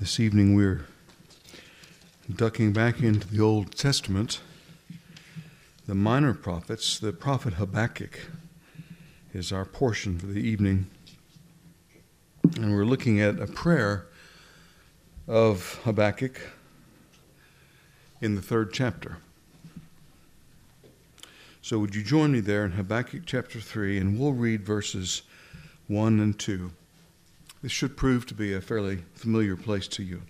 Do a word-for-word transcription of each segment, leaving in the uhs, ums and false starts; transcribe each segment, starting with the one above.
This evening we're ducking back into the Old Testament. The minor prophets, the prophet Habakkuk is our portion for the evening. And we're looking at a prayer of Habakkuk in the third chapter. So would you join me there in Habakkuk chapter three, and we'll read verses one and two. This should prove to be a fairly familiar place to you.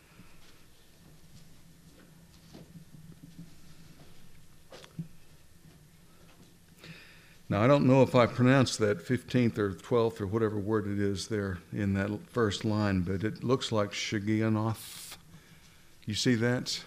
Now, I don't know if I pronounced that fifteenth or twelfth or whatever word it is there in that first line, but it looks like Shigionoth. You see that?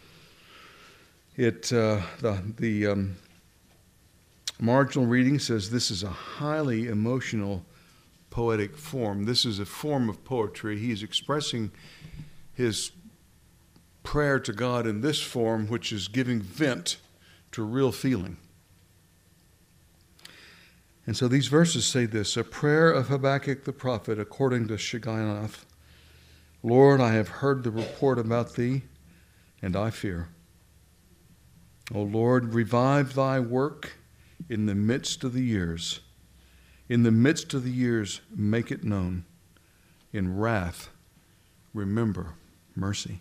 It uh, the the um, marginal reading says this is a highly emotional poetic form. This is a form of poetry. He is expressing his prayer to God in this form, which is giving vent to real feeling. And so these verses say this: a prayer of Habakkuk the prophet according to Shigionoth. Lord, I have heard the report about thee, and I fear. O Lord, revive thy work in the midst of the years. In the midst of the years, make it known. In wrath, remember mercy.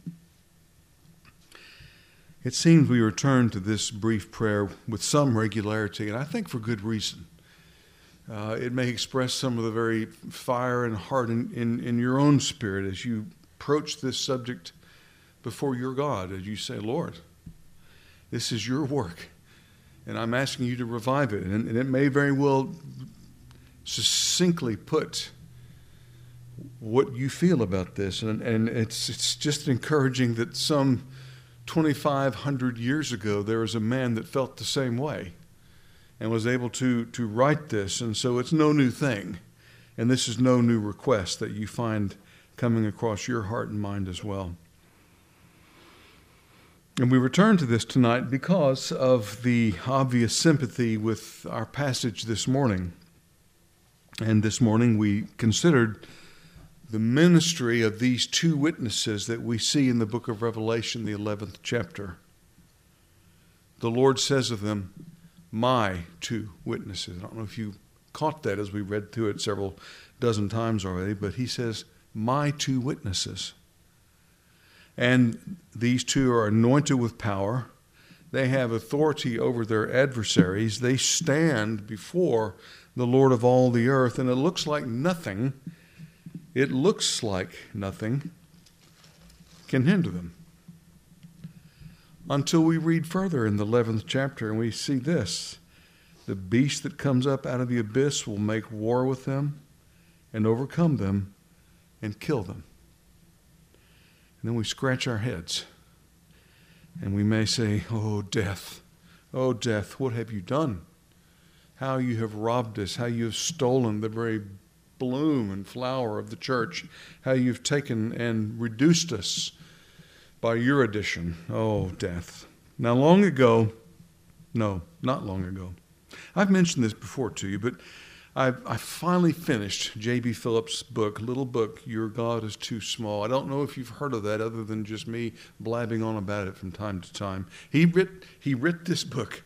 It seems we return to this brief prayer with some regularity, and I think for good reason. Uh, it may express some of the very fire and heart in, in, in your own spirit as you approach this subject before your God, as you say, Lord, this is your work, and I'm asking you to revive it. And, and it may very well succinctly put what you feel about this. And, and it's, it's just encouraging that some twenty-five hundred years ago, there was a man that felt the same way and was able to, to write this. And so it's no new thing. And this is no new request that you find coming across your heart and mind as well. And we return to this tonight because of the obvious sympathy with our passage this morning. And this morning we considered the ministry of these two witnesses that we see in the book of Revelation, the eleventh chapter. The Lord says of them, my two witnesses. I don't know if you caught that as we read through it several dozen times already, but he says, my two witnesses. And these two are anointed with power. They have authority over their adversaries. They stand before the Lord of all the earth, and it looks like nothing, it looks like nothing can hinder them. Until we read further in the eleventh chapter, and we see this: the beast that comes up out of the abyss will make war with them and overcome them and kill them. And then we scratch our heads, and we may say, oh, death, oh, death, what have you done? How you have robbed us, how you have stolen the very bloom and flower of the church, how you've taken and reduced us by your addition. Oh, death. Now, long ago, no, not long ago, I've mentioned this before to you, but I've, I finally finished J B Phillips' book, little book, Your God is Too Small. I don't know if you've heard of that other than just me blabbing on about it from time to time. He writ, he writ this book.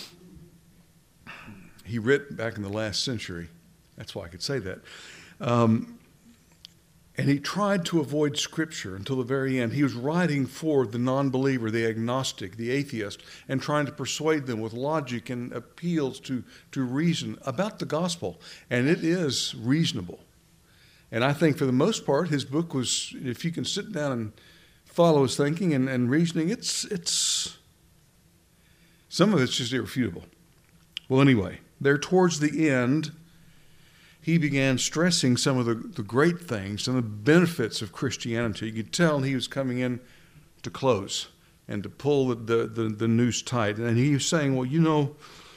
He writ back in the last century. That's why I could say that. Um, and he tried to avoid Scripture until the very end. He was writing for the non-believer, the agnostic, the atheist, and trying to persuade them with logic and appeals to, to reason about the gospel. And it is reasonable. And I think for the most part, his book was, if you can sit down and follow his thinking and, and reasoning, it's it's some of it's just irrefutable. Well, anyway, there towards the end, he began stressing some of the, the great things and the benefits of Christianity. You could tell he was coming in to close and to pull the, the, the, the noose tight. And he was saying, well, you know,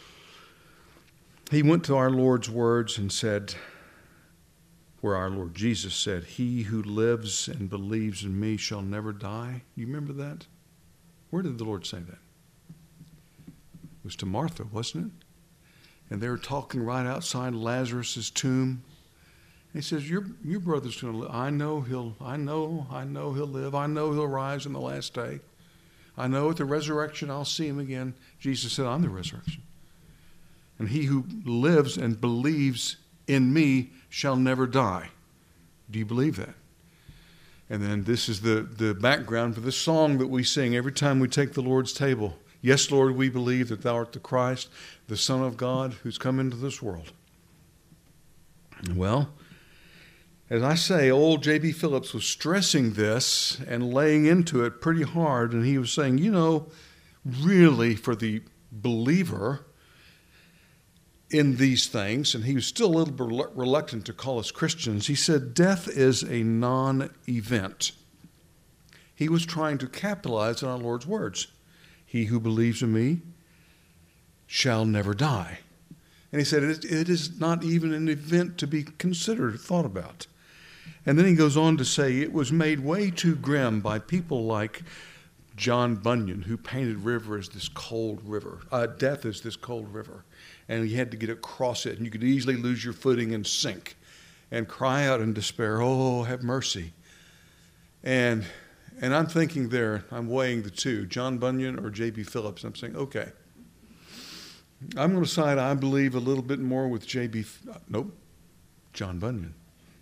he went to our Lord's words and said, where our Lord Jesus said, he who lives and believes in me shall never die. You remember that? Where did the Lord say that? It was to Martha, wasn't it? And they were talking right outside Lazarus' tomb. He says, your, your brother's going to live. I know he'll, I know, I know he'll live. I know he'll rise in the last day. I know at the resurrection I'll see him again. Jesus said, I'm the resurrection. And he who lives and believes in me shall never die. Do you believe that? And then this is the, the background for the song that we sing every time we take the Lord's table. Yes, Lord, we believe that thou art the Christ, the Son of God, who's come into this world. Well, as I say, old J B. Phillips was stressing this and laying into it pretty hard, and he was saying, you know, really for the believer in these things, and he was still a little bit reluctant to call us Christians, he said, death is a non-event. He was trying to capitalize on our Lord's words. He who believes in me shall never die. And he said, it, it is not even an event to be considered, thought about. And then he goes on to say, it was made way too grim by people like John Bunyan, who painted river as this cold river, uh, death as this cold river. And you had to get across it, and you could easily lose your footing and sink and cry out in despair, oh, have mercy. And and I'm thinking there, I'm weighing the two, John Bunyan or J B. Phillips. I'm saying, okay, I'm going to side, I believe, a little bit more with J B. Nope, John Bunyan.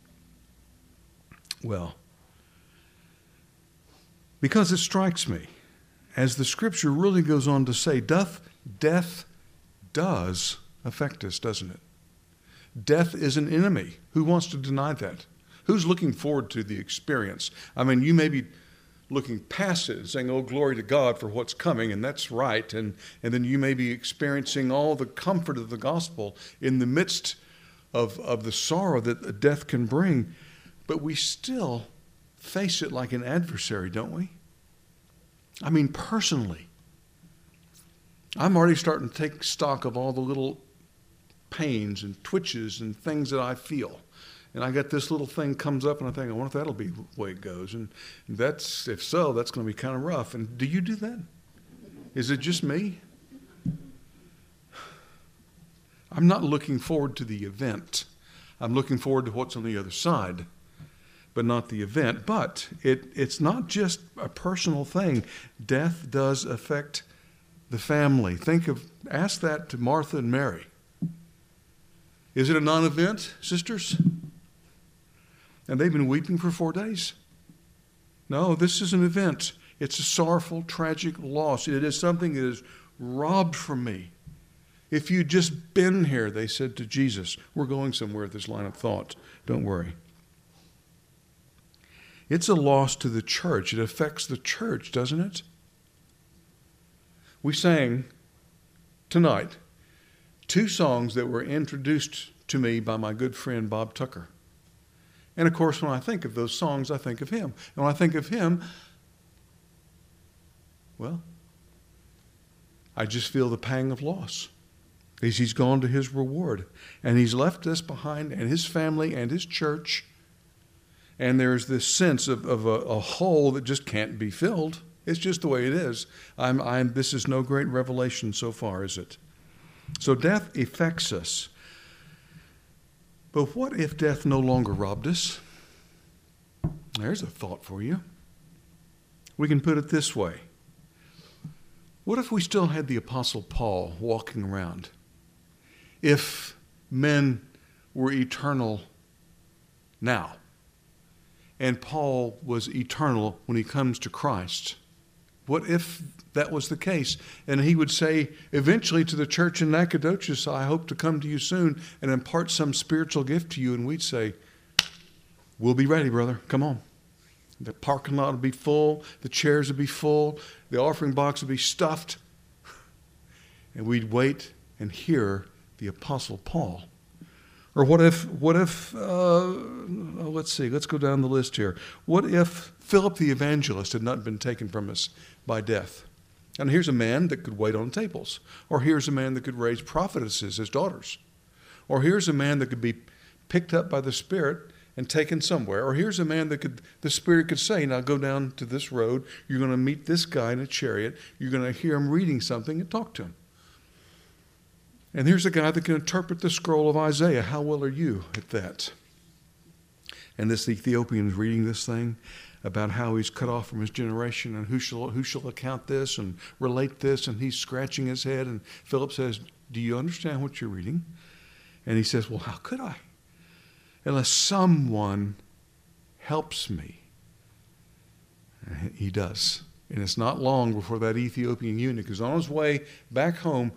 Well, because it strikes me, as the scripture really goes on to say, doth death does affect us, doesn't it? Death is an enemy. Who wants to deny that? Who's looking forward to the experience? I mean, you may be looking past it and saying, oh, glory to God for what's coming, and that's right. And, and then you may be experiencing all the comfort of the gospel in the midst of, of the sorrow that death can bring. But we still face it like an adversary, don't we? I mean, personally, I'm already starting to take stock of all the little pains and twitches and things that I feel. And I got this little thing comes up, and I think, I wonder if that'll be the way it goes. And that's, if so, that's going to be kind of rough. And do you do that? Is it just me? I'm not looking forward to the event. I'm looking forward to what's on the other side, but not the event. But it, it's not just a personal thing. Death does affect the family. Think of, ask that to Martha and Mary. Is it a non-event, sisters? And they've been weeping for four days. No, this is an event. It's a sorrowful, tragic loss. It is something that is robbed from me. If you'd just been here, they said to Jesus. We're going somewhere with this line of thought. Don't worry. It's a loss to the church. It affects the church, doesn't it? We sang tonight two songs that were introduced to me by my good friend Bob Tucker. And of course, when I think of those songs, I think of him. And when I think of him, well, I just feel the pang of loss. Because he's gone to his reward. And he's left us behind, and his family and his church. And there's this sense of, of a, a hole that just can't be filled. It's just the way it is. I'm, I'm, this is no great revelation so far, is it? So death affects us. But what if death no longer robbed us? There's a thought for you. We can put it this way. What if we still had the Apostle Paul walking around? If men were eternal now, and Paul was eternal when he comes to Christ, what if that was the case? And he would say eventually to the church in Nacogdoches, I hope to come to you soon and impart some spiritual gift to you. And we'd say, we'll be ready, brother. Come on. The parking lot would be full. The chairs would be full. The offering box would be stuffed. And we'd wait and hear the Apostle Paul. Or what if, what if, uh, let's see, let's go down the list here. What if Philip the evangelist had not been taken from us by death? And here's a man that could wait on tables. Or here's a man that could raise prophetesses as daughters. Or here's a man that could be picked up by the Spirit and taken somewhere. Or here's a man that could, the Spirit could say, now go down to this road. You're going to meet this guy in a chariot. You're going to hear him reading something and talk to him. And here's a guy that can interpret the scroll of Isaiah. How well are you at that? And this Ethiopian is reading this thing about how he's cut off from his generation and who shall who shall account this and relate this, and he's scratching his head, and Philip says, do you understand what you're reading? And he says, well, how could I? Unless someone helps me. And he does. And it's not long before that Ethiopian eunuch is on his way back home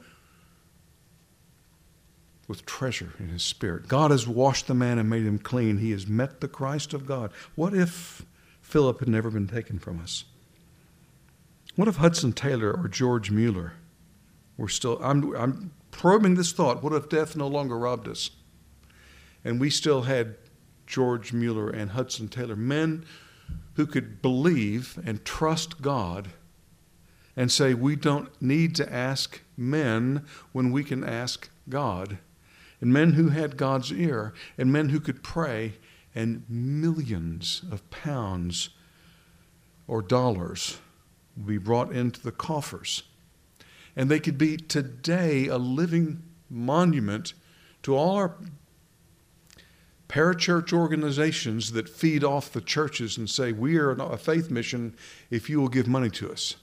with treasure in his spirit. God has washed the man and made him clean. He has met the Christ of God. What if Philip had never been taken from us? What if Hudson Taylor or George Mueller were still... I'm, I'm probing this thought. What if death no longer robbed us? And we still had George Mueller and Hudson Taylor, men who could believe and trust God and say, we don't need to ask men when we can ask God. And men who had God's ear, and men who could pray, and millions of pounds or dollars would be brought into the coffers. And they could be today a living monument to all our parachurch organizations that feed off the churches and say, we are a faith mission if you will give money to us.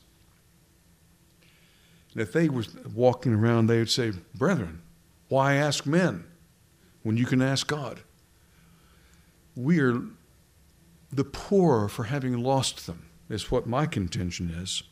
And if they were walking around, they would say, brethren, why ask men when you can ask God? We are the poorer for having lost them, is what my contention is.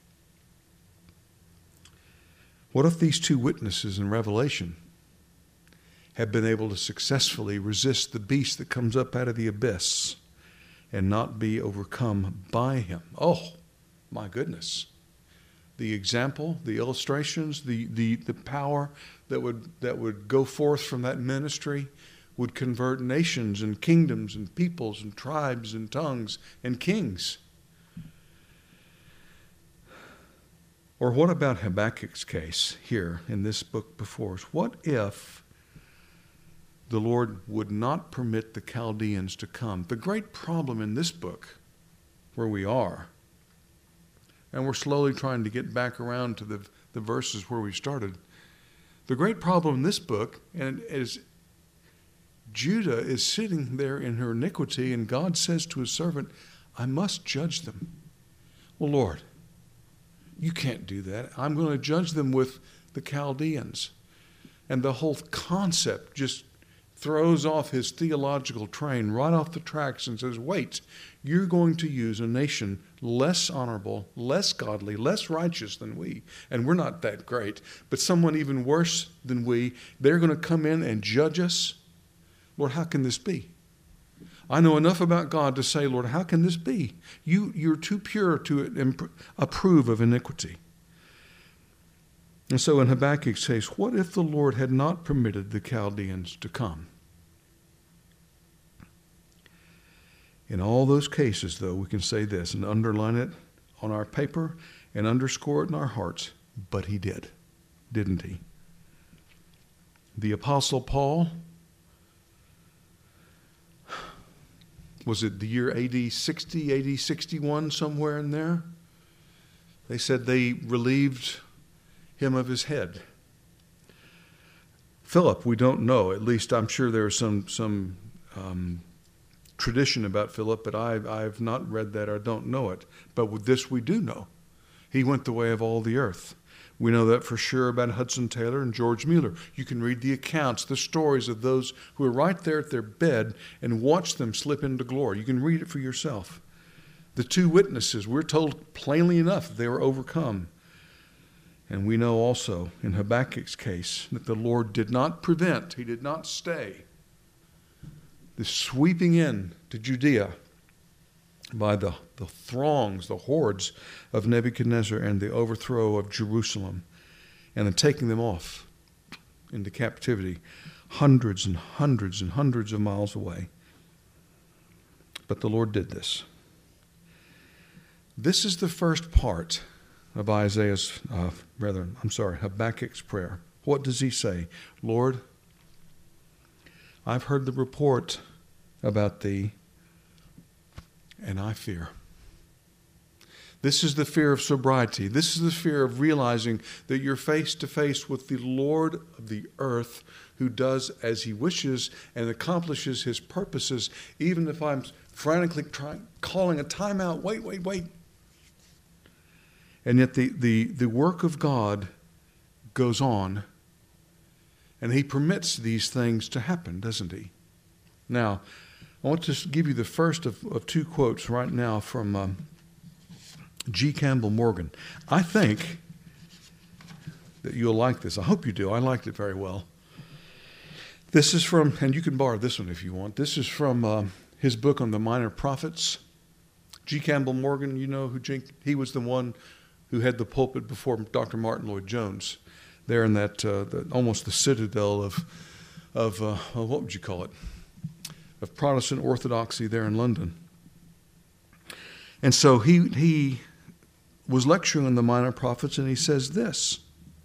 What if these two witnesses in Revelation have been able to successfully resist the beast that comes up out of the abyss and not be overcome by him? Oh, my goodness. The example, the illustrations, the, the, the power that would, that would go forth from that ministry would convert nations and kingdoms and peoples and tribes and tongues and kings. Or what about Habakkuk's case here in this book before us? What if the Lord would not permit the Chaldeans to come? The great problem in this book, where we are, and we're slowly trying to get back around to the, the verses where we started. The great problem in this book and is Judah is sitting there in her iniquity, and God says to his servant, I must judge them. Well, Lord, you can't do that. I'm going to judge them with the Chaldeans. And the whole concept just throws off his theological train right off the tracks and says, wait, you're going to use a nation less honorable, less godly, less righteous than we. And we're not that great. But someone even worse than we, they're going to come in and judge us. Lord, how can this be? I know enough about God to say, Lord, how can this be? You, you're too pure to imp- approve of iniquity. And so in Habakkuk's case, what if the Lord had not permitted the Chaldeans to come? In all those cases, though, we can say this and underline it on our paper and underscore it in our hearts. But he did, didn't he? The Apostle Paul, was it the year A D sixty, A D sixty-one, somewhere in there? They said they relieved him of his head. Philip, we don't know. At least I'm sure there's some some um, tradition about Philip, but I've, I've not read that or don't know it. But with this we do know. He went the way of all the earth. We know that for sure about Hudson Taylor and George Mueller. You can read the accounts, the stories of those who are right there at their bed and watch them slip into glory. You can read it for yourself. The two witnesses, we're told plainly enough that they were overcome. And we know also in Habakkuk's case that the Lord did not prevent, he did not stay the sweeping in to Judea by the, the throngs, the hordes of Nebuchadnezzar and the overthrow of Jerusalem and then taking them off into captivity hundreds and hundreds and hundreds of miles away. But the Lord did this. This is the first part of Isaiah's, uh, rather, I'm sorry, Habakkuk's prayer. What does he say? Lord, I've heard the report about thee, and I fear. This is the fear of sobriety. This is the fear of realizing that you're face to face with the Lord of the earth, who does as he wishes and accomplishes his purposes, even if I'm frantically trying, calling a timeout. Wait, wait, wait. And yet the, the, the work of God goes on, and he permits these things to happen, doesn't he? Now, I want to give you the first of, of two quotes right now from um, G. Campbell Morgan. I think that you'll like this. I hope you do. I liked it very well. This is from, and you can borrow this one if you want. This is from uh, his book on the minor prophets. G. Campbell Morgan, you know who G, he was the one who had the pulpit before Doctor Martin Lloyd-Jones, there in that uh, the, almost the citadel of of uh, what would you call it? Of Protestant orthodoxy there in London. And so he he was lecturing on the minor prophets, and he says this.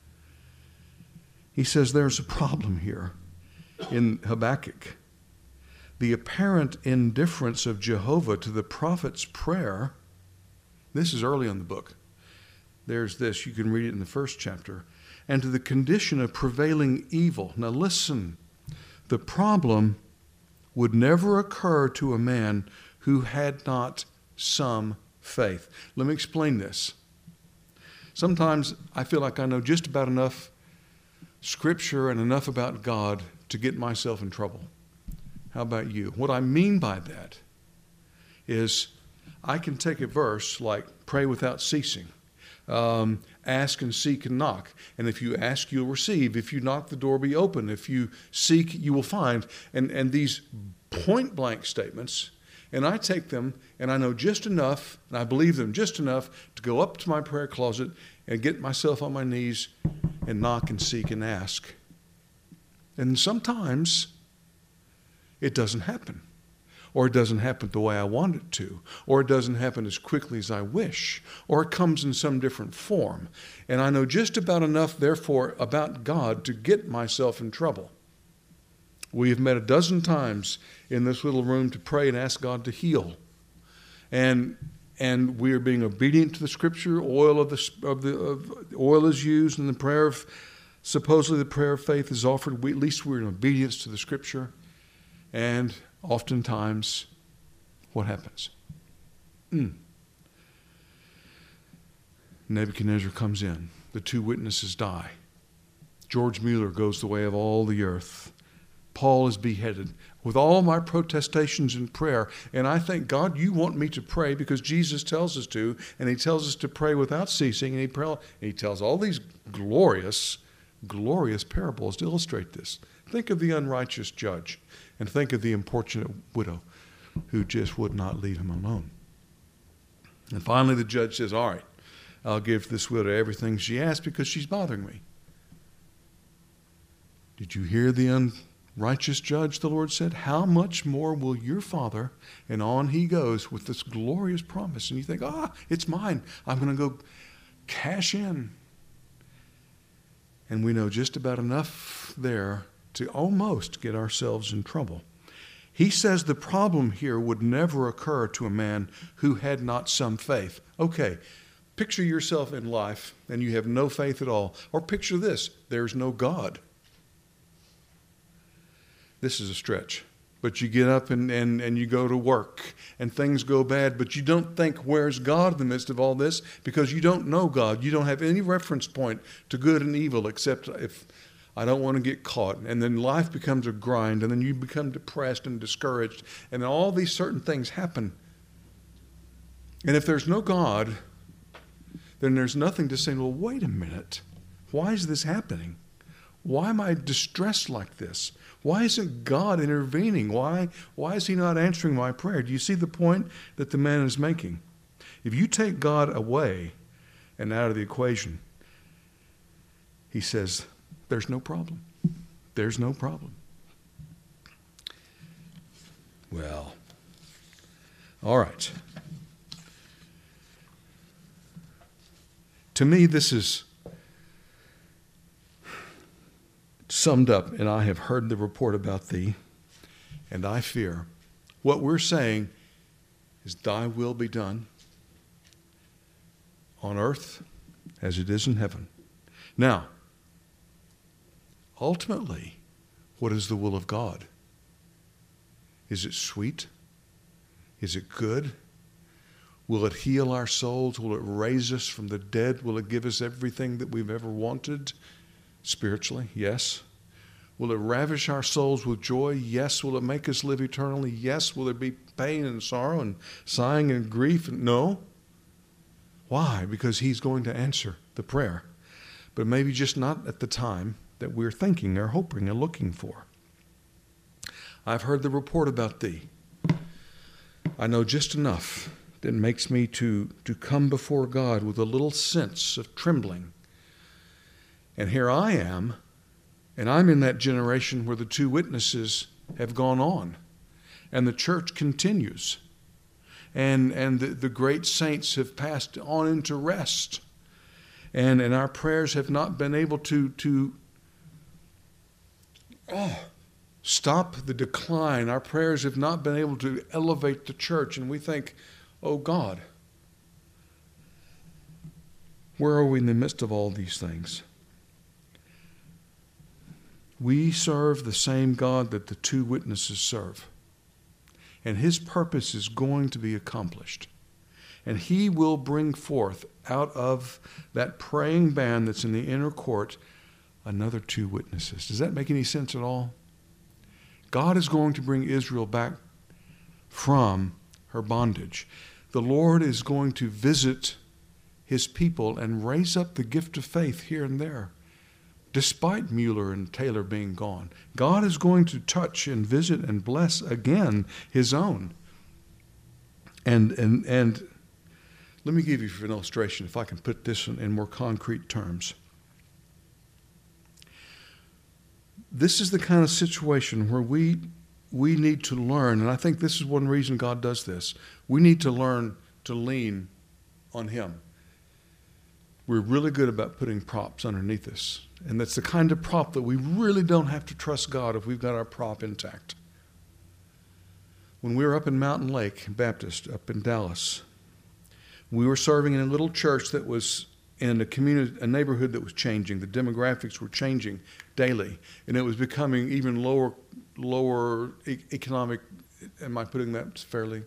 He says there's a problem here in Habakkuk. The apparent indifference of Jehovah to the prophet's prayer. This is early in the book. There's this. You can read it in the first chapter. And to the condition of prevailing evil. Now listen. The problem would never occur to a man who had not some faith. Let me explain this. Sometimes I feel like I know just about enough Scripture and enough about God to get myself in trouble. How about you? What I mean by that is I can take a verse like pray without ceasing, um, ask and seek and knock. And if you ask, you'll receive. If you knock, the door will be open. If you seek, you will find. And, and these point blank statements, and I take them and I know just enough, and I believe them just enough to go up to my prayer closet and get myself on my knees and knock and seek and ask. And sometimes it doesn't happen. Or it doesn't happen the way I want it to. Or it doesn't happen as quickly as I wish. Or it comes in some different form. And I know just about enough, therefore, about God to get myself in trouble. We have met a dozen times in this little room to pray and ask God to heal. And and we are being obedient to the Scripture. Oil of the of the of, oil is used, and the prayer of supposedly the prayer of faith is offered. We, at least we're in obedience to the Scripture. And oftentimes, what happens? Mm. Nebuchadnezzar comes in. The two witnesses die. George Mueller goes the way of all the earth. Paul is beheaded. With all my protestations and prayer, and I think, God, you want me to pray because Jesus tells us to, and he tells us to pray without ceasing, and he, pray, and he tells all these glorious, glorious parables to illustrate this. Think of the unrighteous judge, and think of the importunate widow who just would not leave him alone. And finally the judge says, all right, I'll give this widow everything she asked because she's bothering me. Did you hear the unrighteous judge, the Lord said? How much more will your Father? And on he goes with this glorious promise. And you think, ah, it's mine. I'm going to go cash in. And we know just about enough there to almost get ourselves in trouble. He says the problem here would never occur to a man who had not some faith. Okay, picture yourself in life and you have no faith at all. Or picture this, there's no God. This is a stretch. But you get up and, and, and you go to work and things go bad, but you don't think, where's God in the midst of all this? Because you don't know God. You don't have any reference point to good and evil except if I don't want to get caught. And then life becomes a grind, and then you become depressed and discouraged, and all these certain things happen. And if there's no God, then there's nothing to say, well, wait a minute. Why is this happening? Why am I distressed like this? Why isn't God intervening? Why, why is he not answering my prayer? Do you see the point that the man is making? If you take God away and out of the equation, he says, there's no problem. There's no problem. Well, all right. To me, this is summed up, and I have heard the report about thee, and I fear. What we're saying is, thy will be done. on earth as it is in heaven. Now, ultimately, what is the will of God? Is it sweet? Is it good? Will it heal our souls? Will it raise us from the dead? Will it give us everything that we've ever wanted spiritually? Yes. Will it ravish our souls with joy? Yes. Will it make us live eternally? Yes. Will there be pain and sorrow and sighing and grief? No. Why? Because he's going to answer the prayer. But maybe just not at the time that we're thinking or hoping and looking for. I've heard the report about thee. I know just enough that makes me to, to come before God with a little sense of trembling. And here I am, and I'm in that generation where the two witnesses have gone on, and the church continues, and, and the, the great saints have passed on into rest, and, and our prayers have not been able to, to oh, stop the decline. Our prayers have not been able to elevate the church, and we think, oh God, where are we in the midst of all these things? We serve the same God that the two witnesses serve. And his purpose is going to be accomplished. And he will bring forth out of that praying band that's in the inner court another two witnesses. Does that make any sense at all? God is going to bring Israel back from her bondage. The Lord is going to visit his people and raise up the gift of faith here and there, despite Mueller and Taylor being gone. God is going to touch and visit and bless again his own. And and and let me give you an illustration, if I can put this in, in more concrete terms. This is the kind of situation where we we need to learn, and I think this is one reason God does this. We need to learn to lean on him. We're really good about putting props underneath us. And that's the kind of prop that we really don't have to trust God if we've got our prop intact. When we were up in Mountain Lake Baptist, up in Dallas, we were serving in a little church that was in a community, a neighborhood that was changing. The demographics were changing daily, and it was becoming even lower, lower e- economic. Am I putting that fairly?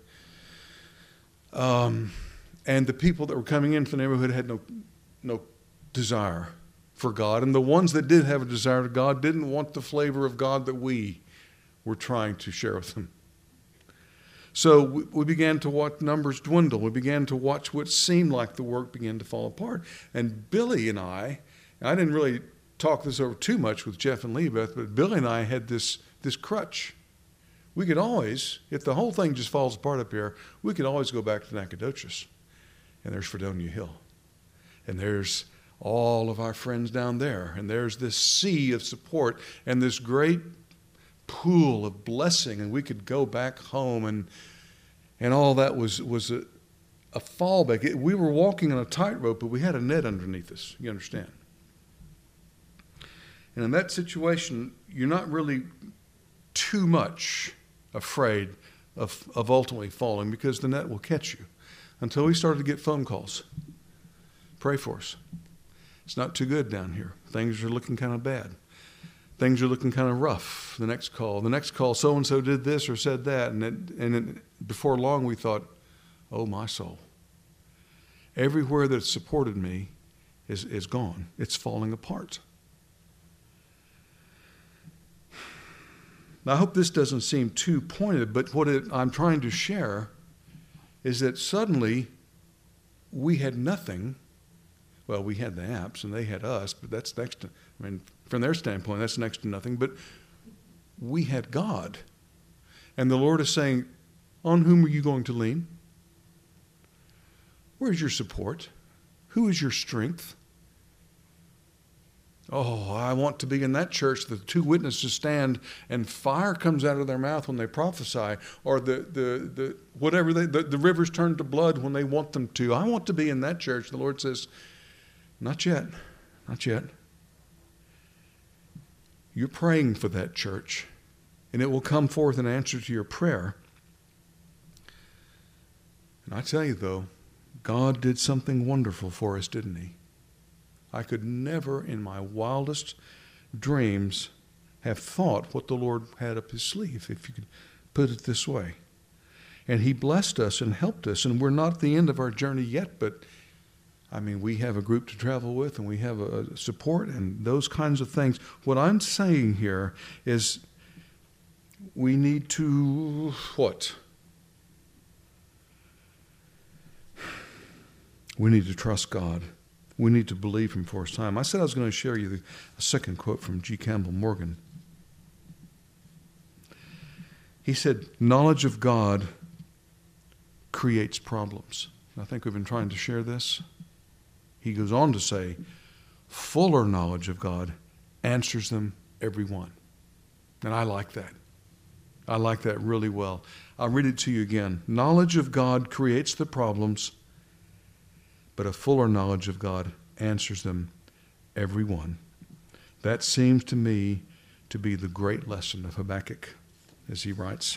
Um, and the people that were coming into the neighborhood had no, no desire for God, and the ones that did have a desire to God didn't want the flavor of God that we were trying to share with them. So we began to watch numbers dwindle. We began to watch what seemed like the work begin to fall apart. And Billy and I, and I didn't really talk this over too much with Jeff and Leibeth, but Billy and I had this, this crutch. We could always, if the whole thing just falls apart up here, we could always go back to Nacogdoches. And there's Fredonia Hill. And there's all of our friends down there. And there's this sea of support and this great pool of blessing, and we could go back home, and and all that was was a, a fallback. It, we were walking on a tightrope, but we had a net underneath us. You understand? And in that situation, you're not really too much afraid of of ultimately falling, because the net will catch you. Until we started to get phone calls. Pray for us. It's not too good down here. Things are looking kind of bad. Things are looking kind of rough. The next call, the next call, so-and-so did this or said that. And, it, and it, before long, we thought, oh, my soul. Everywhere that supported me is, is gone. It's falling apart. Now, I hope this doesn't seem too pointed, but what it, I'm trying to share is that suddenly we had nothing. Well, we had the apps and they had us, but that's next to, I mean, from their standpoint, that's next to nothing. But we had God. And the Lord is saying, on whom are you going to lean? Where's your support? Who is your strength? Oh, I want to be in that church. The two witnesses stand and fire comes out of their mouth when they prophesy, or the the the whatever they the, the rivers turn to blood when they want them to. I want to be in that church. The Lord says, not yet, not yet. You're praying for that church, and it will come forth in answer to your prayer. And I tell you, though, God did something wonderful for us, didn't he? I could never in my wildest dreams have thought what the Lord had up his sleeve, if you could put it this way. And he blessed us and helped us, and we're not at the end of our journey yet, but I mean, we have a group to travel with, and we have a support and those kinds of things. What I'm saying here is we need to, what? We need to trust God. We need to believe him for his time. I said I was going to share you the, a second quote from G. Campbell Morgan. He said, knowledge of God creates problems. I think we've been trying to share this. He goes on to say, fuller knowledge of God answers them every one. And I like that. I like that really well. I'll read it to you again. Knowledge of God creates the problems, but a fuller knowledge of God answers them every one. That seems to me to be the great lesson of Habakkuk, as he writes.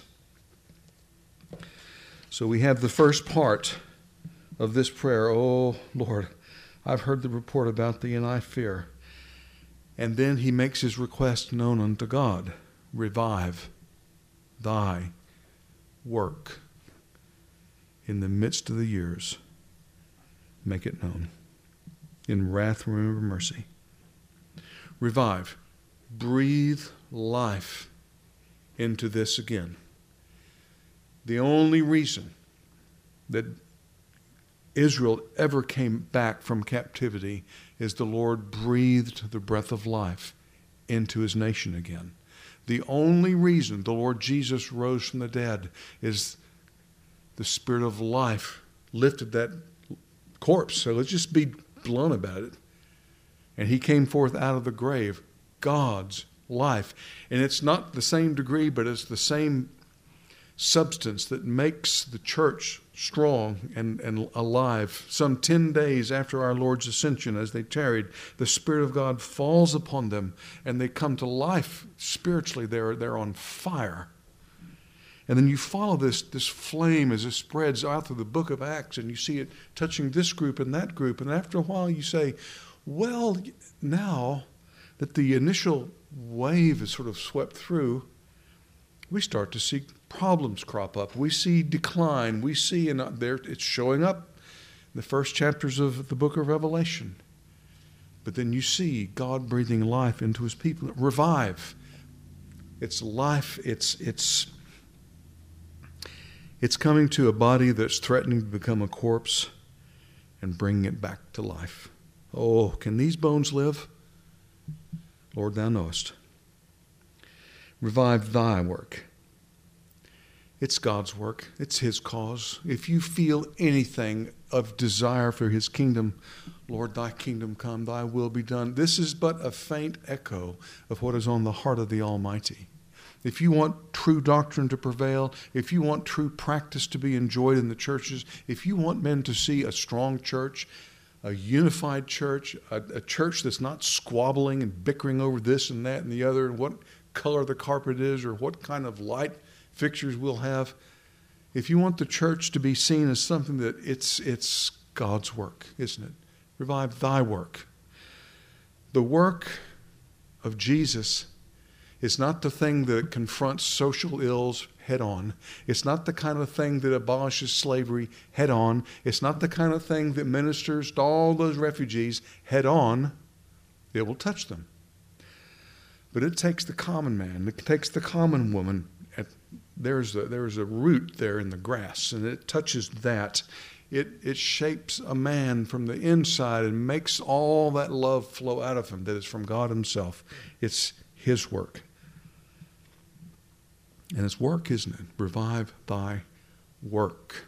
So we have the first part of this prayer. Oh, Lord, I've heard the report about thee, and I fear. And then he makes his request known unto God. Revive thy work in the midst of the years. Make it known. In wrath, remember mercy. Revive. Breathe life into this again. The only reason that Israel ever came back from captivity is the Lord breathed the breath of life into his nation again. The only reason the Lord Jesus rose from the dead is the Spirit of life lifted that corpse. So let's just be blunt about it. And he came forth out of the grave, God's life. And it's not the same degree, but it's the same substance that makes the church strong and, and alive. Some ten days after our Lord's ascension, as they tarried, the Spirit of God falls upon them and they come to life spiritually. They're, they're on fire. And then you follow this, this flame as it spreads out through the book of Acts, and you see it touching this group and that group. And after a while you say, well, now that the initial wave is sort of swept through, we start to see problems crop up. We see decline. We see, and there it's showing up in the first chapters of the book of Revelation. But then you see God breathing life into his people. Revive. It's life. It's it's it's coming to a body that's threatening to become a corpse and bringing it back to life. Oh, can these bones live? Lord, thou knowest. Revive thy work. It's God's work. It's his cause. If you feel anything of desire for his kingdom, Lord, thy kingdom come, thy will be done. This is but a faint echo of what is on the heart of the Almighty. If you want true doctrine to prevail, if you want true practice to be enjoyed in the churches, if you want men to see a strong church, a unified church, a, a church that's not squabbling and bickering over this and that and the other, and what color the carpet is or what kind of light fixtures we'll have. If you want the church to be seen as something that it's it's God's work, isn't it? Revive thy work. The work of Jesus is not the thing that confronts social ills head on. It's not the kind of thing that abolishes slavery head on. It's not the kind of thing that ministers to all those refugees head on. It will touch them. But it takes the common man. It takes the common woman. At, there's a, there's a root there in the grass, and it touches that. It, it shapes a man from the inside and makes all that love flow out of him that is from God himself. It's his work. And it's work, isn't it? Revive thy work.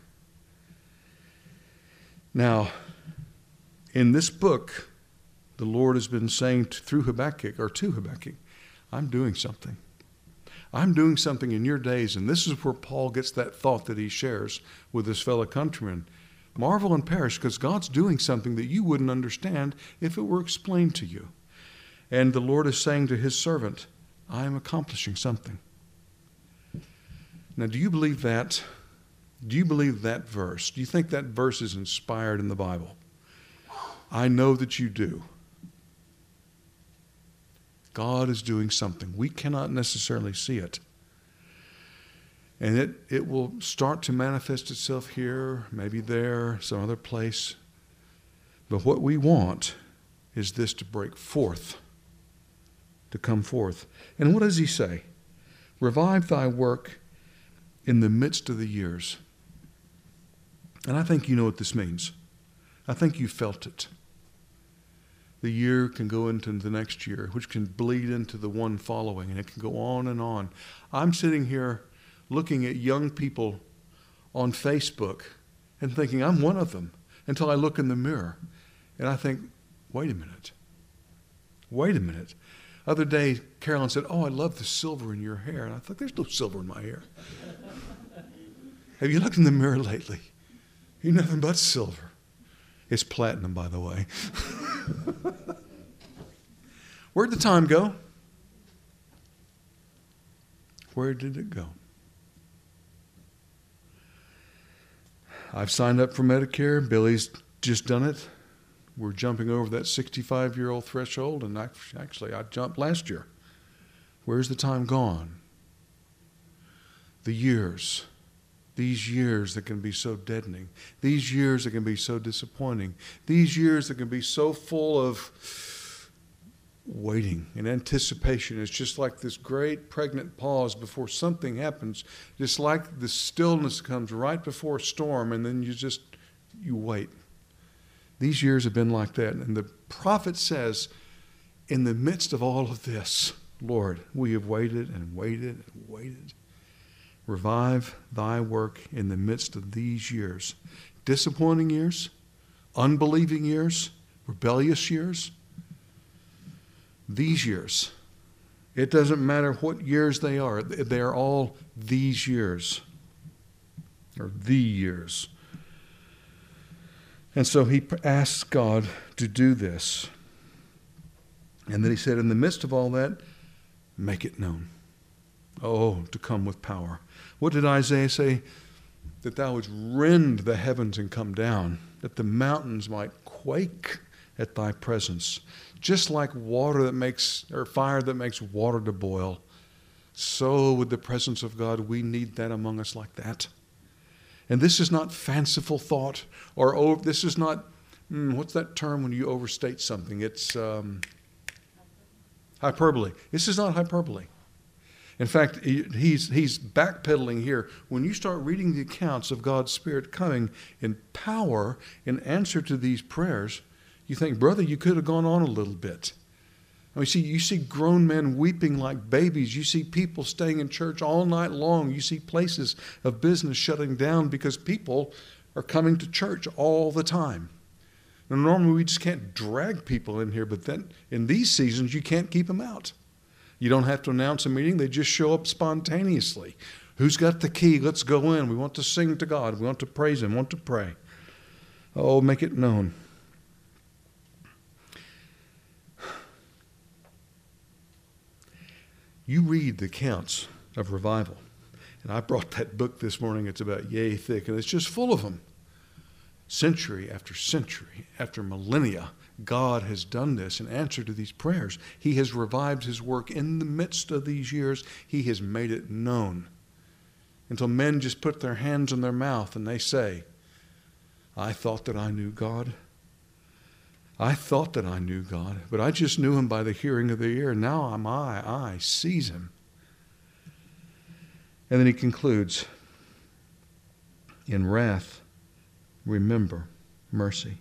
Now, in this book, the Lord has been saying to, through Habakkuk, or to Habakkuk, I'm doing something. I'm doing something in your days, and this is where Paul gets that thought that he shares with his fellow countrymen. Marvel and perish, because God's doing something that you wouldn't understand if it were explained to you. And the Lord is saying to his servant, I am accomplishing something. Now, do you believe that? Do you believe that verse? Do you think that verse is inspired in the Bible? I know that you do. God is doing something. We cannot necessarily see it. And it, it will start to manifest itself here, maybe there, some other place. But what we want is this to break forth, to come forth. And what does he say? Revive thy work in the midst of the years. And I think you know what this means. I think you felt it. The year can go into the next year, which can bleed into the one following, and it can go on and on. I'm sitting here looking at young people on Facebook and thinking, I'm one of them, until I look in the mirror. And I think, wait a minute. Wait a minute. Other day, Carolyn said, oh, I love the silver in your hair. And I thought, there's no silver in my hair. Have you looked in the mirror lately? You're nothing but silver. It's platinum, by the way. Where'd the time go? Where did it go? I've signed up for Medicare. Billy's just done it. We're jumping over that sixty-five-year-old threshold, and I, actually I jumped last year. Where's the time gone? The years. These years that can be so deadening. These years that can be so disappointing. These years that can be so full of waiting and anticipation. It's just like this great pregnant pause before something happens. Just like the stillness comes right before a storm, and then you just, you wait. These years have been like that. And the prophet says, in the midst of all of this, Lord, we have waited and waited and waited. Revive thy work in the midst of these years. Disappointing years, unbelieving years, rebellious years. These years. It doesn't matter what years they are. They are all these years. Or the years. And so he asks God to do this. And then he said, in the midst of all that, make it known. Oh, to come with power. What did Isaiah say? That thou wouldst rend the heavens and come down, that the mountains might quake at thy presence. Just like water that makes, or fire that makes water to boil, so with the presence of God, we need that among us like that. And this is not fanciful thought, or over, this is not, mm, what's that term when you overstate something? It's um, hyperbole. This is not hyperbole. In fact, he's, he's backpedaling here. When you start reading the accounts of God's Spirit coming in power in answer to these prayers, you think, brother, you could have gone on a little bit. I mean, see, you see grown men weeping like babies. You see people staying in church all night long. You see places of business shutting down because people are coming to church all the time. Now, normally we just can't drag people in here, but then in these seasons you can't keep them out. You don't have to announce a meeting. They just show up spontaneously. Who's got the key? Let's go in. We want to sing to God. We want to praise Him. We want to pray. Oh, make it known. You read the accounts of revival. And I brought that book this morning. It's about yay thick, and it's just full of them. Century after century, after millennia, God has done this in answer to these prayers. He has revived His work in the midst of these years. He has made it known until men just put their hands on their mouth and they say, I thought that I knew God. I thought that I knew God, but I just knew Him by the hearing of the ear. Now am I, I sees Him. And then he concludes, in wrath, remember mercy.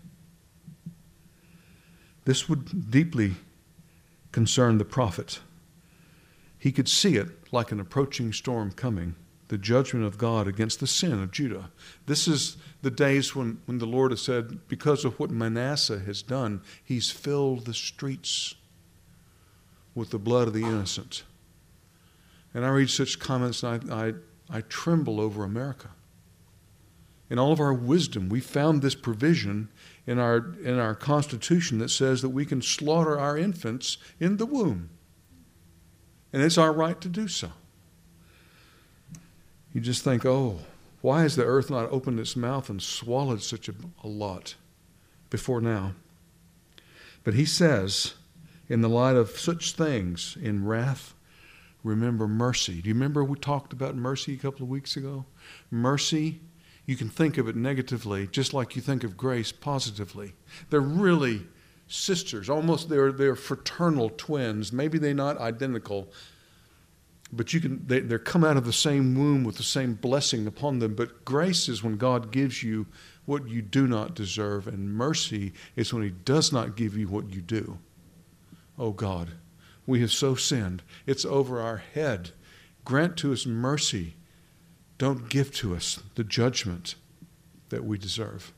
This would deeply concern the prophet. He could see it like an approaching storm coming, the judgment of God against the sin of Judah. This is the days when, when the Lord has said, because of what Manasseh has done, He's filled the streets with the blood of the innocent. And I read such comments and I, I, I tremble over America. In all of our wisdom, we found this provision in our in our Constitution that says that we can slaughter our infants in the womb. And it's our right to do so. You just think, oh, Why has the earth not opened its mouth and swallowed such a, a lot before now? But he says, in the light of such things, in wrath, remember mercy. Do you remember we talked about mercy a couple of weeks ago? Mercy, you can think of it negatively, just like you think of grace positively. They're really sisters, almost they're, they're fraternal twins. Maybe they're not identical, but you can they they come out of the same womb with the same blessing upon them. But grace is when God gives you what you do not deserve, and mercy is when he does not give you what you do. Oh God, we have so sinned. It's over our head. Grant to us mercy. Don't give to us the judgment that we deserve.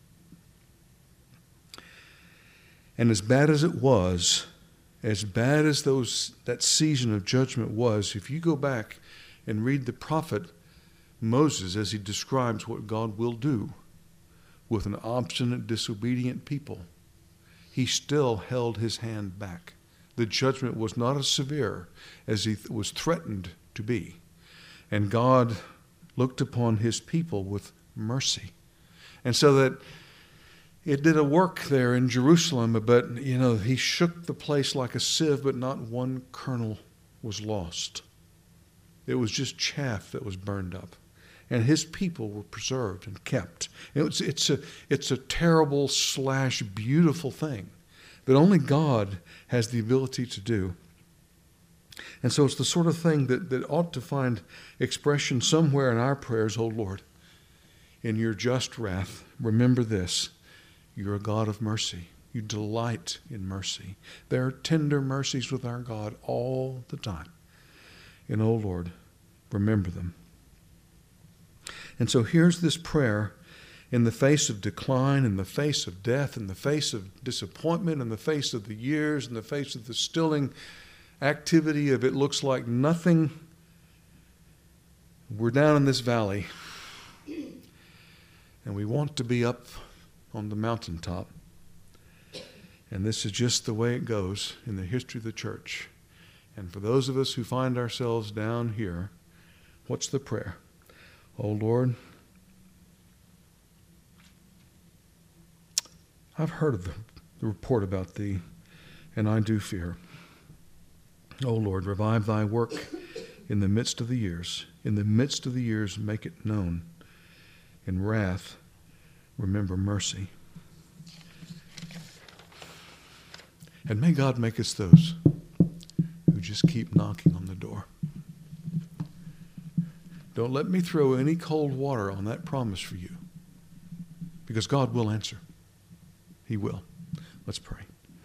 And as bad as it was, as bad as those that season of judgment was, if you go back and read the prophet Moses as he describes what God will do with an obstinate, disobedient people, he still held his hand back. The judgment was not as severe as he was threatened to be. And God looked upon his people with mercy. And so that it did a work there in Jerusalem, but, you know, he shook the place like a sieve, but not one kernel was lost. It was just chaff that was burned up. And his people were preserved and kept. It's, it's, a, it's a terrible slash beautiful thing that only God has the ability to do. And so it's the sort of thing that, that ought to find expression somewhere in our prayers. Oh Lord, in your just wrath, remember this. You're a God of mercy. You delight in mercy. There are tender mercies with our God all the time. And oh Lord, remember them. And so here's this prayer in the face of decline, in the face of death, in the face of disappointment, in the face of the years, in the face of the stilling activity of it looks like nothing. We're down in this valley, and we want to be up on the mountaintop. And this is just the way it goes in the history of the church. And for those of us who find ourselves down here, what's the prayer? Oh Lord, I've heard of the, the report about thee, and I do fear. O Lord, revive thy work in the midst of the years. In the midst of the years, make it known. In wrath, remember mercy. And may God make us those who just keep knocking on the door. Don't let me throw any cold water on that promise for you, because God will answer. He will. Let's pray.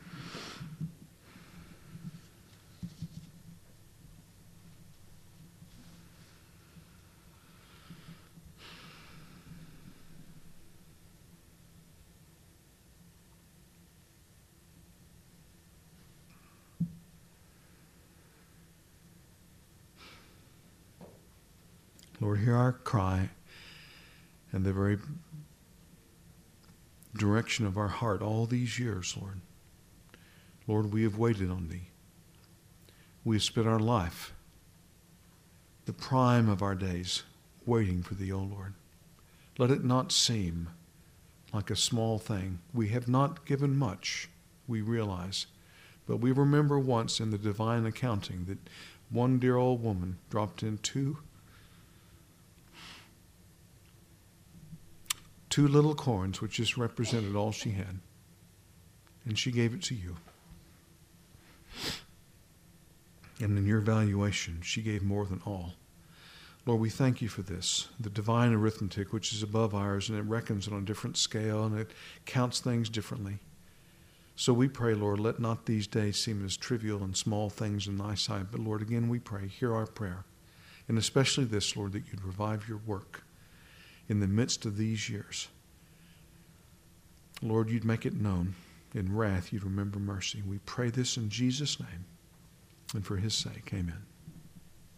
Lord, hear our cry and the very direction of our heart all these years, Lord. Lord, we have waited on thee. We have spent our life, the prime of our days, waiting for thee, O Lord. Let it not seem like a small thing. We have not given much, we realize. But we remember once in the divine accounting that one dear old woman dropped in two Two little coins, which just represented all she had. And she gave it to you. And in your valuation, she gave more than all. Lord, we thank you for this, the divine arithmetic, which is above ours, and it reckons it on a different scale, and it counts things differently. So we pray, Lord, let not these days seem as trivial and small things in thy sight. But Lord, again we pray, hear our prayer. And especially this, Lord, that you'd revive your work in the midst of these years. Lord, you'd make it known. In wrath, you'd remember mercy. We pray this in Jesus' name and for his sake. Amen.